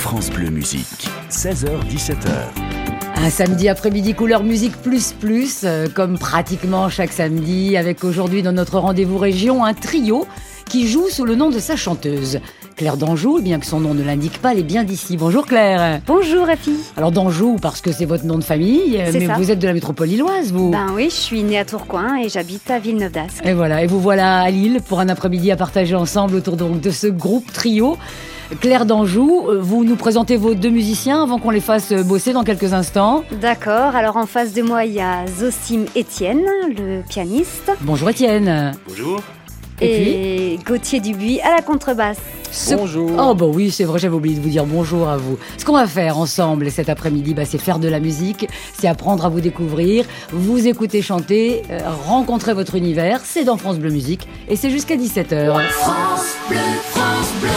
France Bleu Musique, 16h-17h. Un samedi après-midi couleur musique plus, comme pratiquement chaque samedi, avec aujourd'hui dans notre rendez-vous région un trio qui joue sous le nom de sa chanteuse. Claire d'Anjou, bien que son nom ne l'indique pas, elle est bien d'ici. Bonjour Claire. Bonjour Rafi. Alors d'Anjou parce que c'est votre nom de famille, mais ça. Vous êtes de la métropole lilloise, vous? Ben oui, je suis née à Tourcoing et j'habite à Villeneuve-d'Ascq. Et voilà, et vous voilà à Lille pour un après-midi à partager ensemble autour donc de ce groupe trio. Claire d'Anjou, vous nous présentez vos deux musiciens avant qu'on les fasse bosser dans quelques instants. D'accord, alors en face de moi il y a Zosim Etienne, le pianiste. Bonjour Étienne. Bonjour. Et Gauthier Dubuis à la contrebasse. Bonjour. Oh bah oui, c'est vrai, j'avais oublié de vous dire bonjour à vous. Ce qu'on va faire ensemble cet après-midi, c'est faire de la musique, c'est apprendre à vous découvrir, vous écouter chanter, rencontrer votre univers. C'est dans France Bleu Musique et c'est jusqu'à 17h. France Bleu, France Bleu.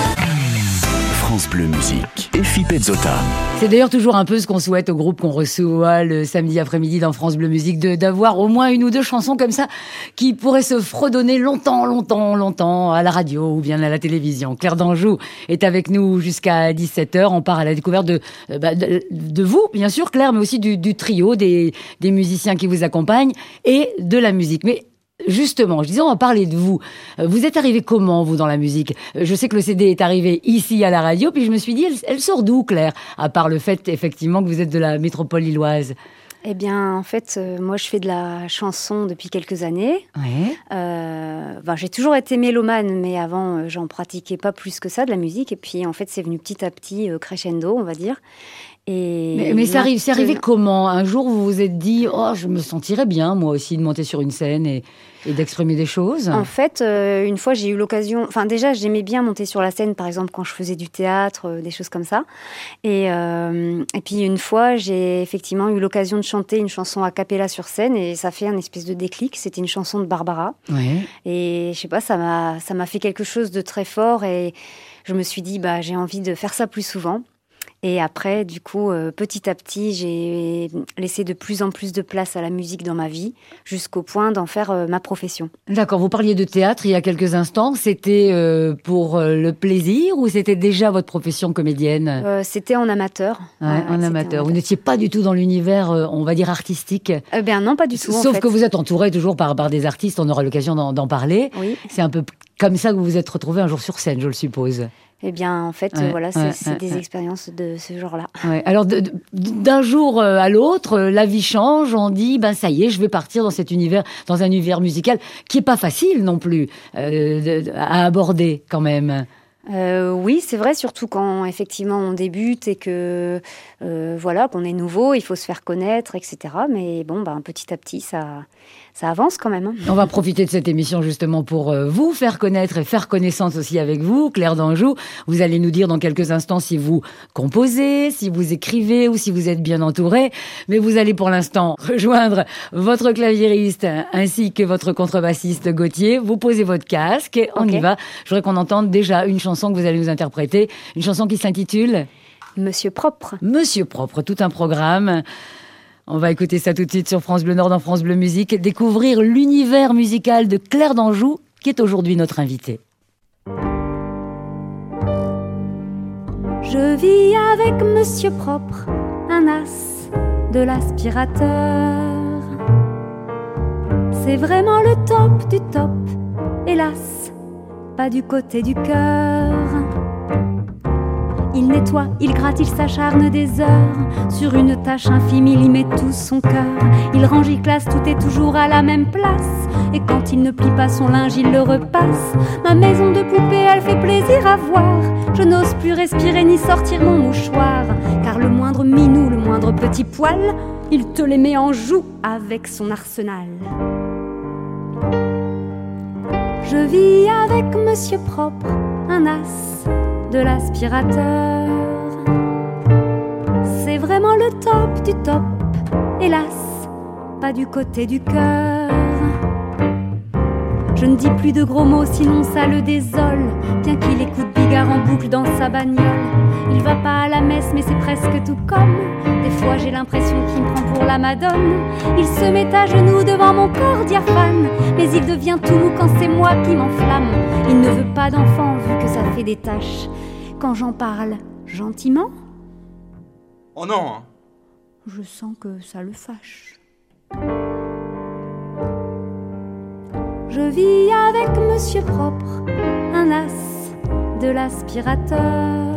France Bleu Musique, Effie Pezzota. C'est d'ailleurs toujours un peu ce qu'on souhaite au groupe qu'on reçoit le samedi après-midi dans France Bleu Musique, d'avoir au moins une ou deux chansons comme ça qui pourraient se fredonner longtemps à la radio ou bien à la télévision. Claire d'Anjou est avec nous jusqu'à 17h. On part à la découverte de vous, bien sûr Claire, mais aussi du trio, des musiciens qui vous accompagnent et de la musique. Mais justement, je disais, on va parler de vous. Vous êtes arrivé comment, vous, dans la musique? Je sais que le CD est arrivé ici à la radio, puis je me suis dit, elle sort d'où, Claire? À part le fait, effectivement, que vous êtes de la métropole lilloise. Eh bien, en fait, moi, je fais de la chanson depuis quelques années. Ouais. J'ai toujours été mélomane, mais avant, j'en pratiquais pas plus que ça, de la musique. Et puis, en fait, c'est venu petit à petit, crescendo, on va dire. Mais c'est arrivé comment? Un jour, vous vous êtes dit, oh, je me sentirais bien, moi aussi, de monter sur une scène et d'exprimer des choses. En fait, une fois, j'ai eu l'occasion... Enfin, déjà, j'aimais bien monter sur la scène, par exemple, quand je faisais du théâtre, des choses comme ça. Et puis, une fois, j'ai effectivement eu l'occasion de chanter une chanson a cappella sur scène et ça fait un espèce de déclic. C'était une chanson de Barbara. Ouais. Et je sais pas, ça m'a fait quelque chose de très fort et je me suis dit, j'ai envie de faire ça plus souvent. Et après, du coup, petit à petit, j'ai laissé de plus en plus de place à la musique dans ma vie, jusqu'au point d'en faire ma profession. D'accord, vous parliez de théâtre il y a quelques instants. C'était pour le plaisir ou c'était déjà votre profession comédienne? C'était en amateur. En amateur. Vous n'étiez pas du tout dans l'univers, on va dire, artistique? Non, pas du tout. Sauf que vous êtes entouré toujours par des artistes, on aura l'occasion d'en parler. Oui. C'est un peu comme ça que vous vous êtes retrouvé un jour sur scène, je le suppose. Eh bien, en fait, c'est des expériences de ce genre-là. Ouais. Alors, d'un jour à l'autre, la vie change. On dit, ça y est, je vais partir dans cet univers, dans un univers musical qui est pas facile non plus à aborder quand même. Oui, c'est vrai, surtout quand effectivement on débute et que qu'on est nouveau, il faut se faire connaître, etc. Mais petit à petit, ça avance quand même. On va profiter de cette émission justement pour vous faire connaître et faire connaissance aussi avec vous, Claire d'Anjou. Vous allez nous dire dans quelques instants si vous composez, si vous écrivez ou si vous êtes bien entouré. Mais vous allez pour l'instant rejoindre votre claviériste ainsi que votre contrebassiste Gauthier. Vous posez votre casque et on y va. Je voudrais qu'on entende déjà une chanson que vous allez nous interpréter. Une chanson qui s'intitule Monsieur Propre. Monsieur Propre, tout un programme. On va écouter ça tout de suite sur France Bleu Nord dans France Bleu Musique, découvrir l'univers musical de Claire d'Anjou, qui est aujourd'hui notre invitée. Je vis avec Monsieur Propre, un as de l'aspirateur. C'est vraiment le top du top, hélas, pas du côté du cœur. Il nettoie, il gratte, il s'acharne des heures. Sur une tâche infime, il y met tout son cœur. Il range, il classe, tout est toujours à la même place. Et quand il ne plie pas son linge, il le repasse. Ma maison de poupée, elle fait plaisir à voir. Je n'ose plus respirer ni sortir mon mouchoir. Car le moindre minou, le moindre petit poil, il te les met en joue avec son arsenal. Je vis avec Monsieur Propre, un as de l'aspirateur. C'est vraiment le top du top, hélas, pas du côté du cœur. Je ne dis plus de gros mots, sinon ça le désole. Bien qu'il écoute Bigard en boucle dans sa bagnole. Il va pas à la messe, mais c'est presque tout comme. Des fois j'ai l'impression qu'il me prend pour la Madone. Il se met à genoux devant mon corps diaphane. Mais il devient tout mou quand c'est moi qui m'enflamme. Il ne veut pas d'enfant vu que ça fait des taches. Quand j'en parle, Gentiment ? Oh non, hein. Je sens que ça le fâche. Je vis avec Monsieur Propre, un as de l'aspirateur.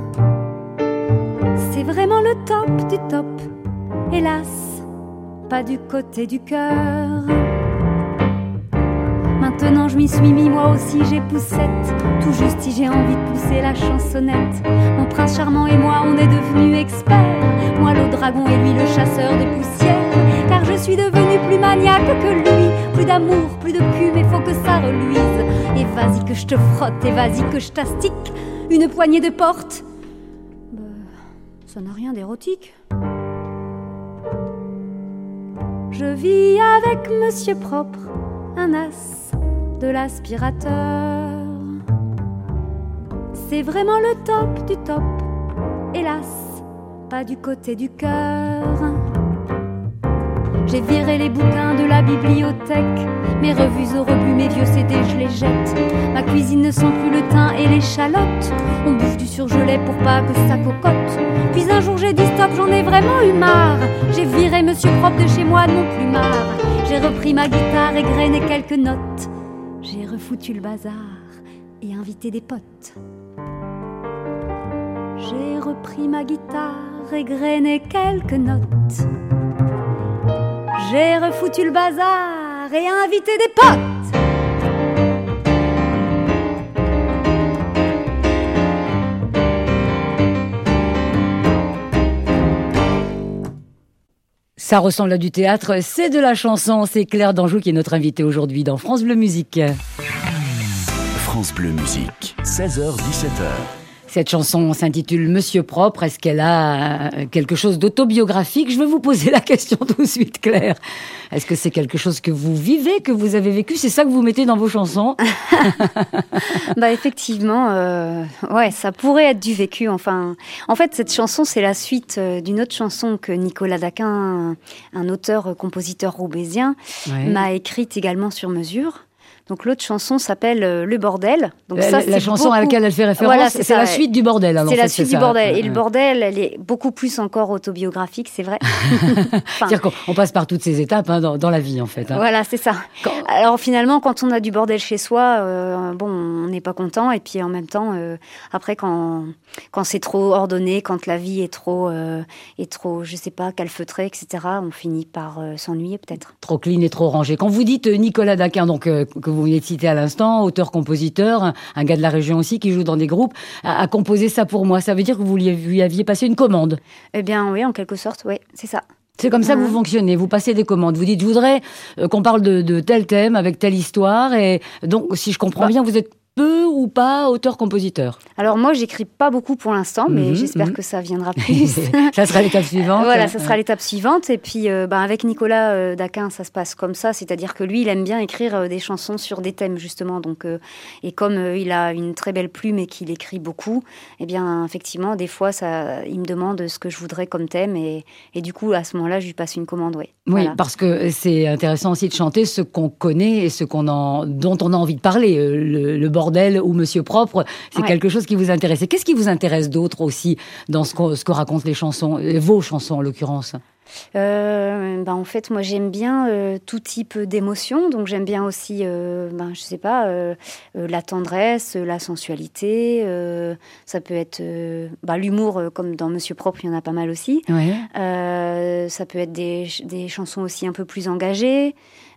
C'est vraiment le top du top, hélas, pas du côté du cœur. Maintenant je m'y suis mis, moi aussi j'ai poussette. Tout juste si j'ai envie de pousser la chansonnette. Mon prince charmant et moi on est devenus experts. Moi le dragon et lui le chasseur de poussière. Car je suis devenue plus maniaque que lui. Plus d'amour, plus de cul, mais faut que ça reluise. Et vas-y que je te frotte, et vas-y que je t'astique. Une poignée de porte. Ça n'a rien d'érotique. Je vis avec Monsieur Propre, un as de l'aspirateur. C'est vraiment le top du top, hélas, pas du côté du cœur. J'ai viré les bouquins de la bibliothèque, mes revues au rebut, mes vieux CD, je les jette. Ma cuisine ne sent plus le thym et l'échalote. On bouffe du surgelé pour pas que ça cocotte. Puis un jour j'ai dit stop, j'en ai vraiment eu marre. J'ai viré Monsieur Propre de chez moi de mon plumard. J'ai repris ma guitare, égrené quelques notes. J'ai refoutu le bazar et invité des potes. J'ai repris ma guitare, égrené quelques notes. J'ai refoutu le bazar et invité des potes. Ça ressemble à du théâtre, c'est de la chanson. C'est Claire d'Anjou qui est notre invitée aujourd'hui dans France Bleu Musique. France Bleu Musique, 16h-17h. Cette chanson s'intitule Monsieur Propre. Est-ce qu'elle a quelque chose d'autobiographique ? Je vais vous poser la question tout de suite, Claire. Est-ce que c'est quelque chose que vous vivez, que vous avez vécu ? C'est ça que vous mettez dans vos chansons ? Effectivement, ouais, ça pourrait être du vécu. Enfin, en fait, cette chanson, c'est la suite d'une autre chanson que Nicolas Daquin, un auteur-compositeur roubaisien, m'a écrite également sur mesure. Donc l'autre chanson s'appelle Le Bordel. Donc ça, la chanson à laquelle elle fait référence, voilà, c'est la suite du bordel. Alors, c'est la suite du bordel. Et le bordel, elle est beaucoup plus encore autobiographique, c'est vrai. C'est-à-dire qu'on passe par toutes ces étapes dans la vie, en fait. Voilà, c'est ça. Alors finalement, quand on a du bordel chez soi, on n'est pas content. Et puis en même temps, après, quand c'est trop ordonné, quand la vie est trop, je sais pas, calfeutrée, etc., on finit par s'ennuyer peut-être. Trop clean et trop rangé. Quand vous dites Nicolas Daquin, donc que vous venez de citer à l'instant, auteur-compositeur, un gars de la région aussi qui joue dans des groupes, a composé ça pour moi. Ça veut dire que vous lui aviez passé une commande ? Eh bien oui, en quelque sorte, oui, c'est ça. C'est comme ça que vous fonctionnez, vous passez des commandes. Vous dites, je voudrais qu'on parle de tel thème, avec telle histoire. Et donc, si je comprends bien, vous êtes peu ou pas auteur-compositeur? Alors moi, j'écris pas beaucoup pour l'instant, mais j'espère que ça viendra plus. Ça sera l'étape suivante. Voilà, ça sera l'étape suivante. Et puis, avec Nicolas Daquin, ça se passe comme ça. C'est-à-dire que lui, il aime bien écrire des chansons sur des thèmes, justement. Donc, et comme il a une très belle plume et qu'il écrit beaucoup, eh bien, effectivement, des fois, il me demande ce que je voudrais comme thème. Et du coup, à ce moment-là, je lui passe une commande, oui. Oui, voilà. Parce que c'est intéressant aussi de chanter ce qu'on connaît et dont on a envie de parler. Le bordel ou Monsieur Propre, c'est quelque chose qui vous intéresse. Et qu'est-ce qui vous intéresse d'autre aussi dans ce que racontent les chansons, vos chansons en l'occurrence? En fait, moi j'aime bien tout type d'émotions, donc j'aime bien aussi, je sais pas, la tendresse, la sensualité, ça peut être l'humour, comme dans Monsieur Propre, il y en a pas mal aussi. Ouais. Ça peut être des chansons aussi un peu plus engagées.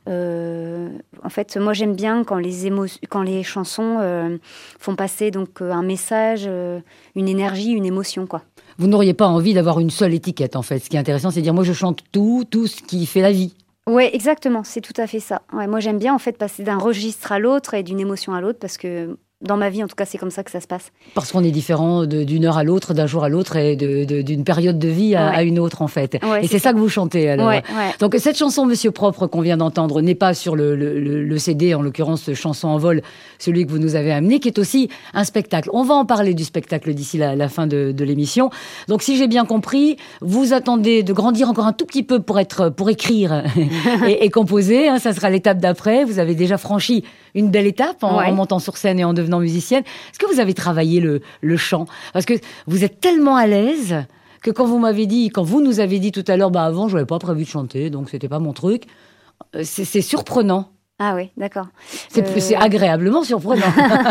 En fait, moi j'aime bien quand les chansons font passer donc un message, une énergie, une émotion, quoi. Vous n'auriez pas envie d'avoir une seule étiquette, en fait. Ce qui est intéressant, c'est de dire, moi, je chante tout ce qui fait la vie. Oui, exactement, c'est tout à fait ça. Ouais, moi, j'aime bien, en fait, passer d'un registre à l'autre et d'une émotion à l'autre, parce que dans ma vie, en tout cas, c'est comme ça que ça se passe. Parce qu'on est différent d'une heure à l'autre, d'un jour à l'autre, et d'une période de vie à une autre, en fait. Ouais, et c'est ça que vous chantez, alors. Ouais. Donc, cette chanson, Monsieur Propre, qu'on vient d'entendre, n'est pas sur le CD, en l'occurrence, Chanson en vol, celui que vous nous avez amené, qui est aussi un spectacle. On va en parler du spectacle d'ici la fin de l'émission. Donc, si j'ai bien compris, vous attendez de grandir encore un tout petit peu pour écrire et composer. Hein, ça sera l'étape d'après. Vous avez déjà franchi une belle étape en montant sur scène et en devenant devenant musicienne. Est-ce que vous avez travaillé le chant? Parce que vous êtes tellement à l'aise que quand vous nous avez dit tout à l'heure, avant, je n'avais pas prévu de chanter, donc c'était pas mon truc. C'est surprenant. Ah oui, d'accord. C'est agréablement surprenant.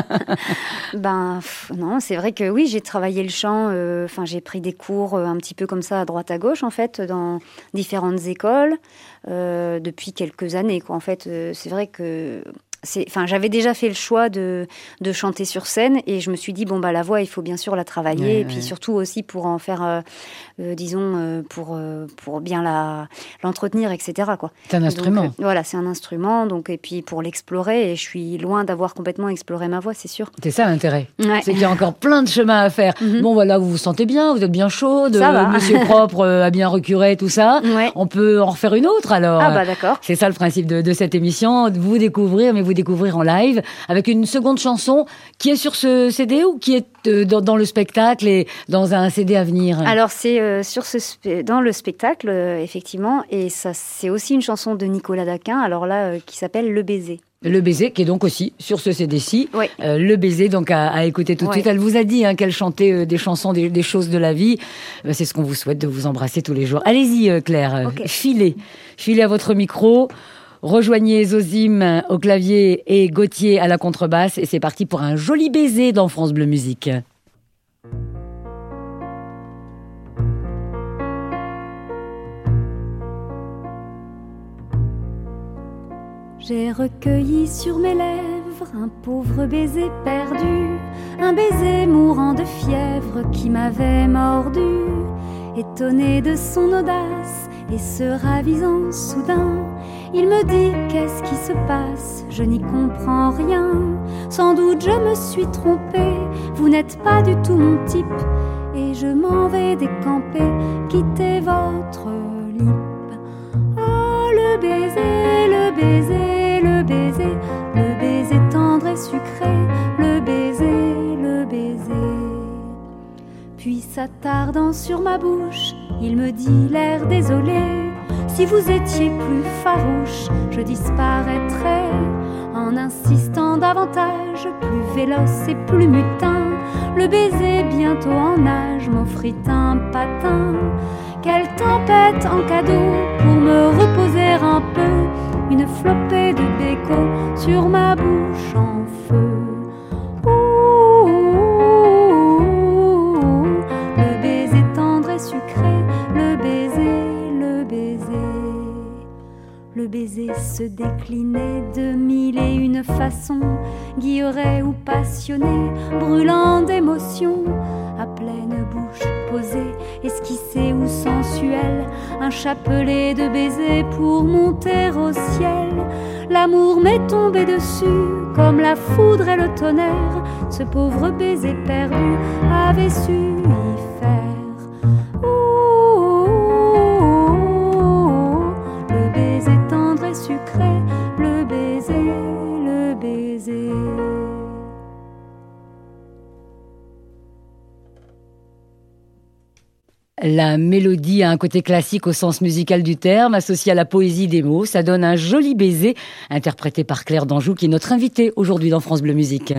Non, c'est vrai que oui, j'ai travaillé le chant. J'ai pris des cours un petit peu comme ça à droite à gauche, en fait, dans différentes écoles depuis quelques années, quoi. En fait, c'est vrai que j'avais déjà fait le choix de chanter sur scène et je me suis dit, la voix, il faut bien sûr la travailler et puis surtout aussi pour en faire, pour bien l'entretenir, etc., quoi. C'est un instrument. Donc, voilà, c'est un instrument, et puis pour l'explorer, et je suis loin d'avoir complètement exploré ma voix, c'est sûr. C'est ça l'intérêt. Ouais. C'est qu'il y a encore plein de chemin à faire. Bon, voilà, vous vous sentez bien, vous êtes bien chaude, ça va. Monsieur Propre a bien recuré, tout ça. Ouais. On peut en refaire une autre, alors. Ah d'accord. C'est ça le principe de cette émission, vous découvrir en live, avec une seconde chanson qui est sur ce CD ou qui est dans le spectacle et dans un CD à venir? Alors, c'est dans le spectacle, effectivement, et ça, c'est aussi une chanson de Nicolas Daquin, alors là, qui s'appelle Le Baiser. Le Baiser, qui est donc aussi sur ce CD-ci. Oui. Le Baiser, donc à écouter tout de suite. Elle vous a dit qu'elle chantait des chansons, des choses de la vie. C'est ce qu'on vous souhaite, de vous embrasser tous les jours. Allez-y, Claire, Okay. Filez à votre micro. Rejoignez Zosime au clavier et Gauthier à la contrebasse. Et c'est parti pour un joli baiser dans France Bleu Musique. J'ai recueilli sur mes lèvres un pauvre baiser perdu, un baiser mourant de fièvre qui m'avait mordu. Étonné de son audace et se ravisant soudain, il me dit: qu'est-ce qui se passe? Je n'y comprends rien. Sans doute je me suis trompée, vous n'êtes pas du tout mon type, et je m'en vais décamper, quitter votre lip. Oh, le baiser, le baiser, le baiser, le baiser tendre et sucré, le baiser, le baiser. Puis s'attardant sur ma bouche, il me dit l'air désolé: si vous étiez plus farouche, je disparaîtrais. En insistant davantage, plus véloce et plus mutin, le baiser bientôt en nage m'offrit un patin. Quelle tempête en cadeau pour me reposer un peu, une flopée de béco sur ma bouche en feu. Le baiser tendre et sucré, le baiser, le baiser. Le baiser se déclinait de mille et une façons, guilleret ou passionné, brûlant d'émotion, à pleine bouche posée, esquissé ou sensuel, un chapelet de baisers pour monter au ciel. L'amour m'est tombé dessus comme la foudre et le tonnerre, ce pauvre baiser perdu avait su y faire. Le baiser tendre et sucré, le baiser, le baiser. La mélodie a un côté classique au sens musical du terme, associé à la poésie des mots. Ça donne un joli baiser, interprété par Claire d'Anjou, qui est notre invitée aujourd'hui dans France Bleu Musique.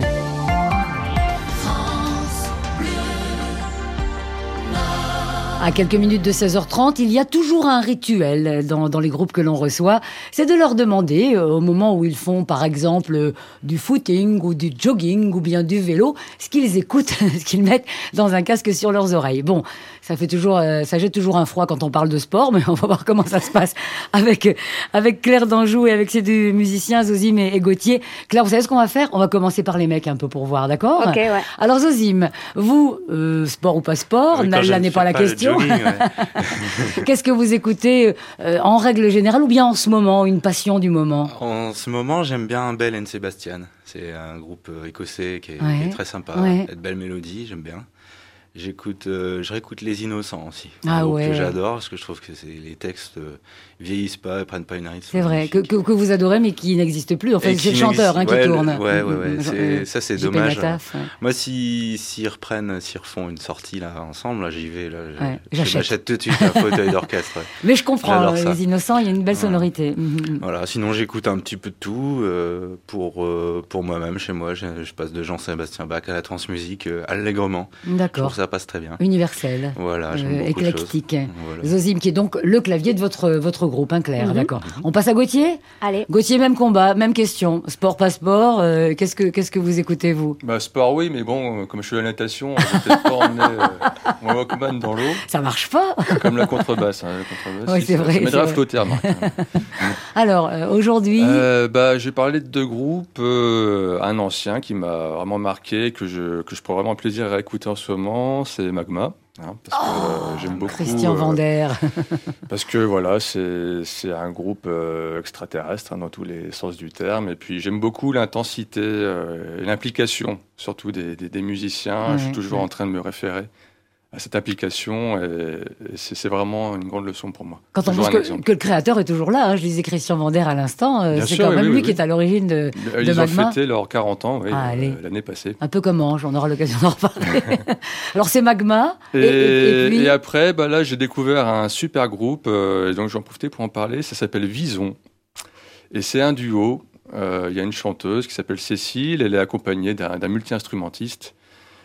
À quelques minutes de 16h30, il y a toujours un rituel dans les groupes que l'on reçoit. C'est de leur demander, au moment où ils font par exemple du footing ou du jogging ou bien du vélo, ce qu'ils écoutent, ce qu'ils mettent dans un casque sur leurs oreilles. Bon, ça jette toujours un froid quand on parle de sport, mais on va voir comment ça se passe avec Claire d'Anjou et avec ses deux musiciens, Zosime et Gauthier. Claire, vous savez ce qu'on va faire? On va commencer par les mecs un peu pour voir, d'accord? Ok, ouais. Alors Zosime, vous, sport ou pas sport, là n'est pas la question. Jogging, ouais. Qu'est-ce que vous écoutez en règle générale ou bien en ce moment, une passion du moment? En ce moment, j'aime bien Belle and Sebastian. C'est un groupe écossais qui est très sympa. Ouais. De belles mélodies, j'aime bien. Je réécoute Les Innocents aussi. Ah un groupe ouais. que j'adore parce que je trouve que les textes vieillissent pas, ils prennent pas une ride. C'est vrai, que vous adorez, mais qui n'existe plus. En fait, c'est le chanteur qui tourne. Ouais. Ça, c'est JP dommage. Nataf, ouais. Moi, s'ils refont une sortie là, ensemble, là, j'y vais. Là, j'achète. m'achète tout de suite un fauteuil d'orchestre. Ouais. Mais je comprends, J'adore ça. Les Innocents, il y a une belle sonorité. Voilà, sinon j'écoute un petit peu de tout pour moi-même, chez moi. Je passe de Jean-Sébastien Bach à la trance-musique allègrement. D'accord. Je trouve que ça passe très bien. Universel. Voilà, j'aime beaucoup éclectique. de choses. Voilà. Zosime, qui est donc le clavier de votre groupe, hein, Claire, d'accord. On passe à Gauthier. Allez. Gauthier, même combat, même question. Sport, pas sport, qu'est-ce que vous écoutez, vous? Sport, oui, mais bon, comme je suis à la natation, je vais peut-être pas emmener mon Walkman dans l'eau. Ça marche pas. Comme la contrebasse. Oui, c'est vrai. Ça m'aidera à flotter, remarque. Alors, aujourd'hui... j'ai parlé de deux groupes. Un ancien qui m'a vraiment marqué, que je prends vraiment plaisir à écouter en ce moment, c'est Magma. Parce que j'aime beaucoup Christian Vander. parce que voilà, c'est un groupe extraterrestre dans tous les sens du terme, et puis j'aime beaucoup l'intensité et l'implication surtout des musiciens. Ouais, je suis toujours en train de me référer à cette application, et c'est vraiment une grande leçon pour moi. Quand on pense que le créateur est toujours là, je disais Christian Vander à l'instant, c'est quand même lui qui est à l'origine de Ils Magma. ont fêté leurs 40 ans l'année passée. Un peu comme Ange, on aura l'occasion d'en reparler. Alors c'est Magma. Et puis... après, là j'ai découvert un super groupe, et donc j'en profitais pour en parler, ça s'appelle Vison. Et c'est un duo, il y a une chanteuse qui s'appelle Cécile, elle est accompagnée d'un multi-instrumentiste.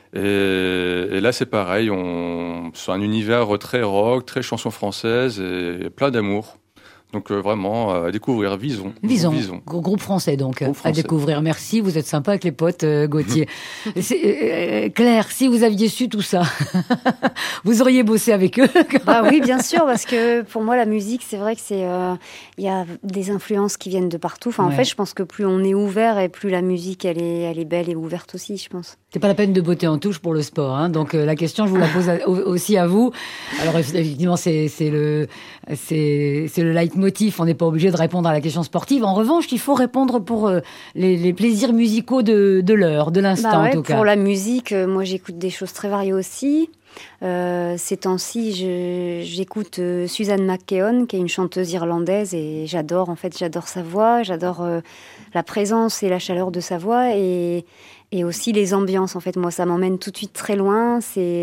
Et là, c'est pareil, c'est un univers très rock, très chanson française et plein d'amour. Donc vraiment, à découvrir Vison. Groupe français donc, groupe français. À découvrir. Merci, vous êtes sympa avec les potes, Gauthier. Claire, si vous aviez su tout ça, vous auriez bossé avec eux. Oui, bien sûr, parce que pour moi, la musique, c'est vrai que il y a des influences qui viennent de partout. En fait, je pense que plus on est ouvert et plus la musique, elle est belle et ouverte aussi, je pense. C'est pas la peine de botter en touche pour le sport, hein. Donc la question, je vous la pose aussi à vous. Alors effectivement, c'est le leitmotiv. On n'est pas obligé de répondre à la question sportive. En revanche, il faut répondre pour les plaisirs musicaux de l'heure, de l'instant en tout cas. Pour la musique, moi j'écoute des choses très variées aussi. Ces temps-ci, j'écoute Suzanne McKeown, qui est une chanteuse irlandaise, et j'adore sa voix, j'adore la présence et la chaleur de sa voix, et aussi les ambiances. En fait, moi, ça m'emmène tout de suite très loin. C'est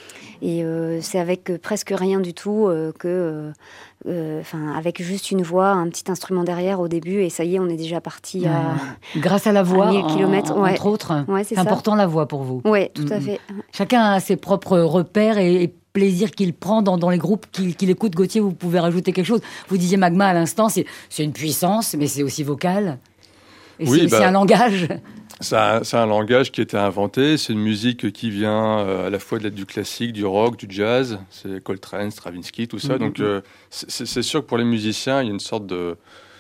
avec presque rien du tout, avec juste une voix, un petit instrument derrière au début, et ça y est, on est déjà parti grâce à la voix, 1000 kilomètres, entre autres. C'est important la voix pour vous. Oui, tout à fait. Chacun a ses propres repères et plaisir qu'il prend dans les groupes qu'il écoute. Gauthier, vous pouvez rajouter quelque chose. Vous disiez Magma à l'instant, c'est une puissance, mais c'est aussi vocal. Et c'est un langage. C'est un langage qui a été inventé. C'est une musique qui vient à la fois du classique, du rock, du jazz. C'est Coltrane, Stravinsky, tout ça. Donc c'est sûr que pour les musiciens, il y a une sorte de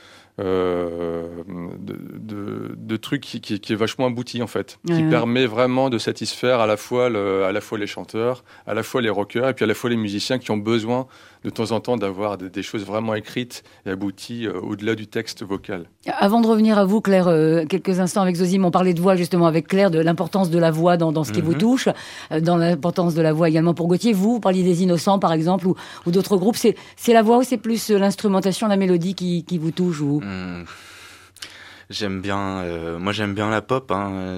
truc qui est vachement abouti en fait, qui permet vraiment de satisfaire à la fois les chanteurs, à la fois les rockers, et puis à la fois les musiciens qui ont besoin de temps en temps d'avoir des choses vraiment écrites et abouties au-delà du texte vocal. Avant de revenir à vous, Claire, quelques instants avec Zosime, on parlait de voix justement avec Claire, de l'importance de la voix dans ce qui vous touche, dans l'importance de la voix également pour Gauthier. Vous parliez des Innocents par exemple, ou d'autres groupes. C'est la voix ou c'est plus l'instrumentation, la mélodie qui vous touche ou... J'aime bien, moi j'aime bien la pop.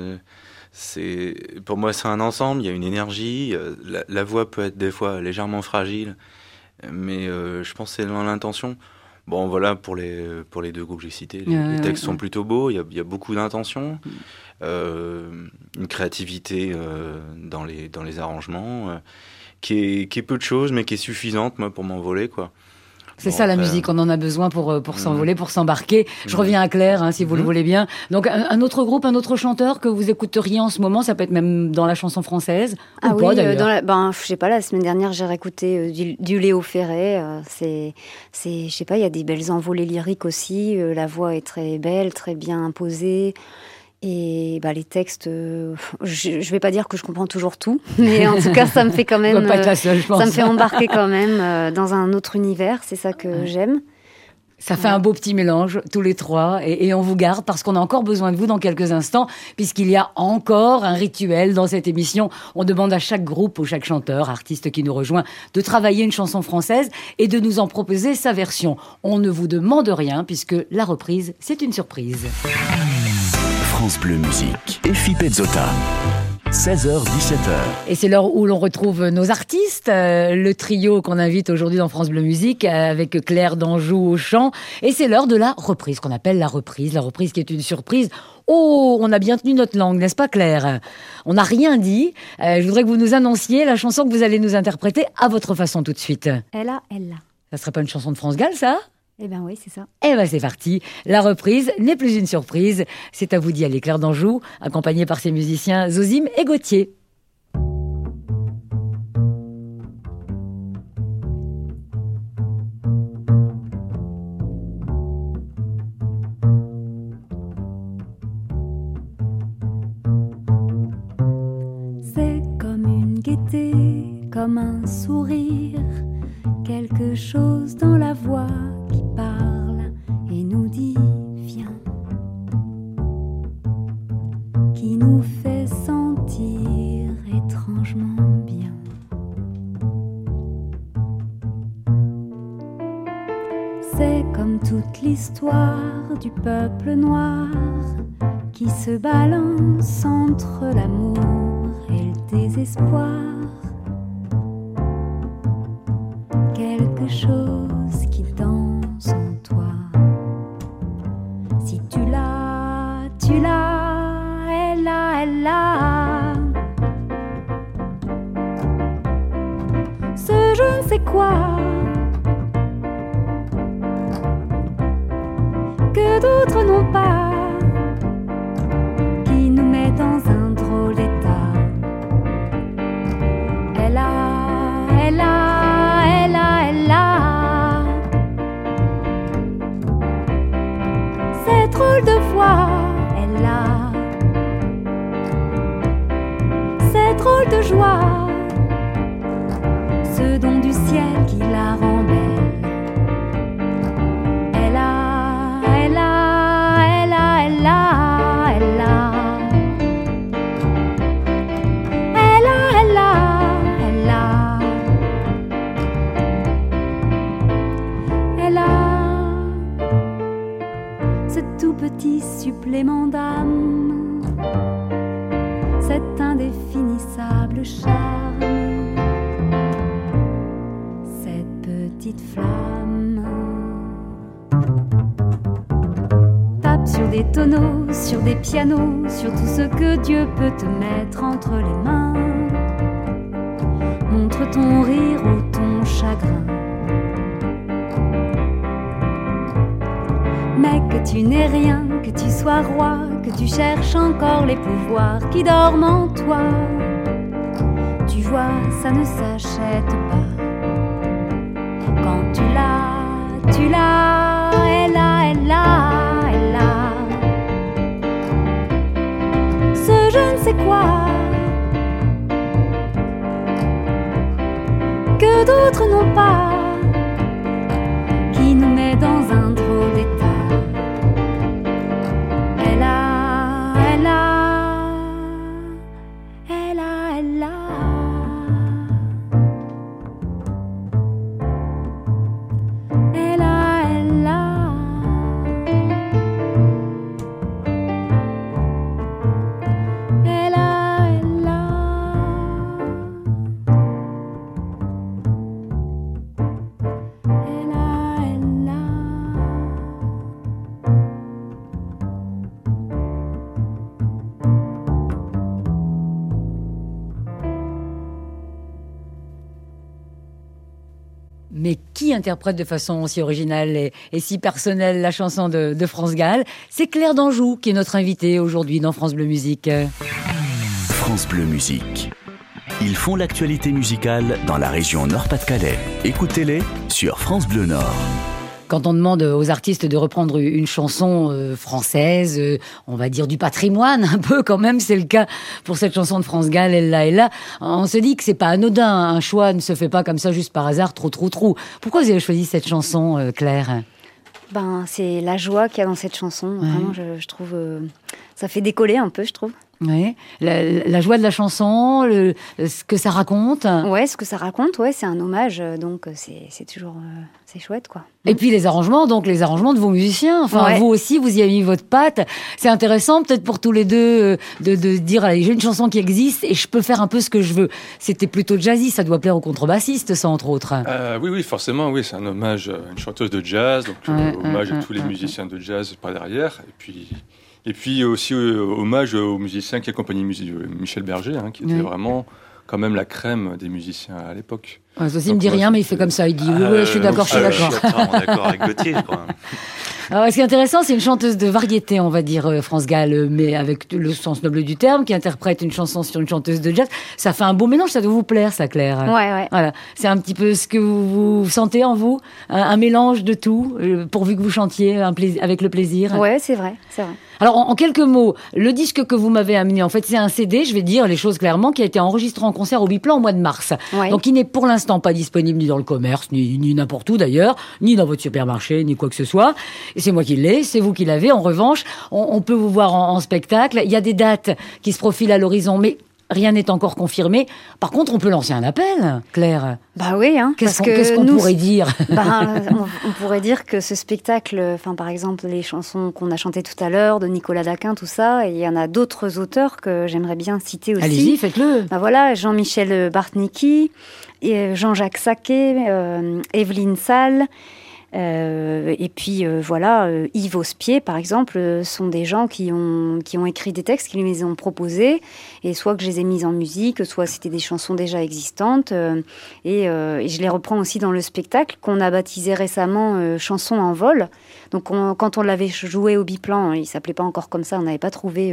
Pour moi c'est un ensemble, il y a une énergie. La voix peut être des fois légèrement fragile, mais je pense que c'est dans l'intention. Bon voilà, pour les deux groupes que j'ai cités, les textes sont plutôt beaux, il y a beaucoup d'intention, une créativité dans les arrangements, qui est peu de choses, mais qui est suffisante moi, pour m'envoler, quoi. C'est ça la musique, on en a besoin pour s'envoler, pour s'embarquer. Je reviens à Claire, si vous le voulez bien. Donc un autre groupe, un autre chanteur que vous écouteriez en ce moment, ça peut être même dans la chanson française ou pas d'ailleurs. Je sais pas, la semaine dernière j'ai réécouté du Léo Ferré. Je sais pas, il y a des belles envolées lyriques aussi. La voix est très belle, très bien posée. Et les textes, je vais pas dire que je comprends toujours tout, mais en tout cas ça me fait quand même, pas être la seule, je pense. Ça me fait embarquer quand même dans un autre univers. C'est ça que j'aime. Ça fait un beau petit mélange, tous les trois, et on vous garde parce qu'on a encore besoin de vous dans quelques instants, puisqu'il y a encore un rituel dans cette émission. On demande à chaque groupe ou chaque chanteur, artiste qui nous rejoint, de travailler une chanson française et de nous en proposer sa version. On ne vous demande rien, puisque la reprise, c'est une surprise. France Bleu Musique. Effie Pezzota. 16h-17h. Et c'est l'heure où l'on retrouve nos artistes, le trio qu'on invite aujourd'hui dans France Bleu Musique avec Claire d'Anjou au chant. Et c'est l'heure de la reprise, qu'on appelle la reprise qui est une surprise. Oh, on a bien tenu notre langue, n'est-ce pas Claire ? On n'a rien dit. Je voudrais que vous nous annonciez la chanson que vous allez nous interpréter à votre façon tout de suite. Elle a. Ça serait pas une chanson de France Gall, ça ? Eh bien oui, c'est ça. Eh bien c'est parti, la reprise n'est plus une surprise, c'est à vous d'y aller. Claire d'Anjou, accompagnée par ses musiciens Zozim et Gauthier. C'est comme une gaieté, comme un sourire, quelque chose dans la voix qui parle et nous dit viens, qui nous fait sentir étrangement bien. C'est comme toute l'histoire du peuple noir qui se balance entre l'amour et le désespoir. Quelque chose qui danse en toi. Si tu l'as, elle l'a. Ce je ne sais quoi que d'autres n'ont pas, qui nous met dans un drôle d'état. Elle a. Cette drôle de voix, elle a. Cette drôle de joie, ce don du ciel qui la rend belle. Elle a. Ce tout petit supplément d'âme, cet indéfinissable charme, cette petite flamme. Tape sur des tonneaux, sur des pianos, sur tout ce que Dieu peut te mettre entre les mains. Montre ton rire ou ton chagrin, mais que tu n'es rien, que tu sois roi, que tu cherches encore les pouvoirs qui dorment en toi. Tu vois, ça ne s'achète pas. Quand tu l'as, elle a. Ce je ne sais quoi que d'autres n'ont pas, qui nous met dans un drôle d'état. Elle a. Mais qui interprète de façon si originale et si personnelle la chanson de France Gall ? C'est Claire d'Anjou qui est notre invitée aujourd'hui dans France Bleu Musique. France Bleu Musique. Ils font l'actualité musicale dans la région Nord-Pas-de-Calais. Écoutez-les sur France Bleu Nord. Quand on demande aux artistes de reprendre une chanson française, on va dire du patrimoine, un peu quand même, c'est le cas pour cette chanson de France Gall, Elle l'a, on se dit que c'est pas anodin, un choix ne se fait pas comme ça juste par hasard, trop. Pourquoi vous avez choisi cette chanson, Claire ? C'est la joie qu'il y a dans cette chanson. Ouais. Vraiment, je trouve... ça fait décoller un peu, je trouve. Oui, la joie de la chanson, ce que ça raconte. Ouais, ce que ça raconte, c'est un hommage, donc c'est toujours c'est chouette, quoi. Et puis les arrangements de vos musiciens. Enfin, vous aussi, vous y avez mis votre patte. C'est intéressant, peut-être pour tous les deux, de dire, allez, j'ai une chanson qui existe et je peux faire un peu ce que je veux. C'était plutôt jazzy, ça doit plaire aux contrebassistes, ça, entre autres. Oui, forcément, oui, c'est un hommage à une chanteuse de jazz, donc hommage à tous les musiciens de jazz par derrière, et puis aussi hommage aux musiciens qui accompagnaient Michel Berger, qui était vraiment quand même la crème des musiciens à l'époque. Ceci me dit rien, mais il fait comme ça, il dit oui, je suis d'accord, je suis d'accord. Je suis d'accord avec Gauthier, je crois. Alors, ce qui est intéressant, c'est une chanteuse de variété, on va dire, France Gall, mais avec le sens noble du terme, qui interprète une chanson sur une chanteuse de jazz. Ça fait un beau mélange, ça doit vous plaire, ça, Claire. Ouais. Voilà. C'est un petit peu ce que vous sentez en vous, un mélange de tout, pourvu que vous chantiez avec le plaisir. Ouais, c'est vrai. Alors, en quelques mots, le disque que vous m'avez amené, en fait, c'est un CD, je vais dire les choses clairement, qui a été enregistré en concert au Biplan au mois de mars. Ouais. Donc, il n'est pour l'instant pas disponible ni dans le commerce, ni n'importe où d'ailleurs, ni dans votre supermarché, ni quoi que ce soit. Et c'est moi qui l'ai, c'est vous qui l'avez. En revanche, on peut vous voir en spectacle. Il y a des dates qui se profilent à l'horizon, mais rien n'est encore confirmé. Par contre, on peut lancer un appel, Claire. Oui, Qu'est-ce qu'on pourrait dire? On pourrait dire que ce spectacle, par exemple, les chansons qu'on a chantées tout à l'heure, de Nicolas Daquin, tout ça, et il y en a d'autres auteurs que j'aimerais bien citer aussi. Allez-y, faites-le. Jean-Michel Bartnicki, et Jean-Jacques Sacquet, Evelyne Salle, et puis Yves Auspier par exemple, sont des gens qui ont écrit des textes, qui les ont proposés, et soit que je les ai mises en musique, soit c'était des chansons déjà existantes, et je les reprends aussi dans le spectacle qu'on a baptisé récemment Chansons en vol. Donc quand on l'avait joué au Biplan, il s'appelait pas encore comme ça, on n'avait pas trouvé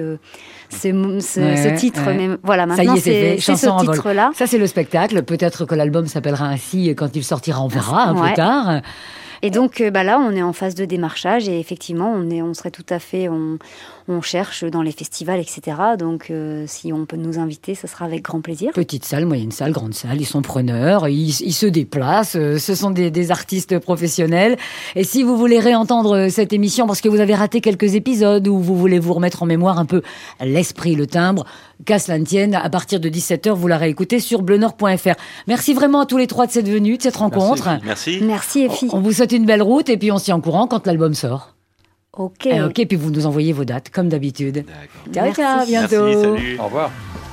ce titre, mais voilà, maintenant c'est ce titre-là. Ça c'est le spectacle, peut-être que l'album s'appellera ainsi quand il sortira, on verra plus tard. Et donc là, on est en phase de démarchage, et effectivement, on serait tout à fait, on cherche dans les festivals, etc. Donc si on peut nous inviter, ça sera avec grand plaisir. Petite salle, moyenne salle, grande salle, ils sont preneurs, ils se déplacent, ce sont des artistes professionnels. Et si vous voulez réentendre cette émission, parce que vous avez raté quelques épisodes, ou vous voulez vous remettre en mémoire un peu l'esprit, le timbre, qu'à cela ne tienne, à partir de 17h, vous la réécoutez sur bleunord.fr. Merci vraiment à tous les trois de cette venue, de cette rencontre. Merci Effie. On vous souhaite une belle route, et puis on se tient au courant quand l'album sort. Ok, puis vous nous envoyez vos dates, comme d'habitude. D'accord. Ciao, à bientôt. Merci, salut. Au revoir.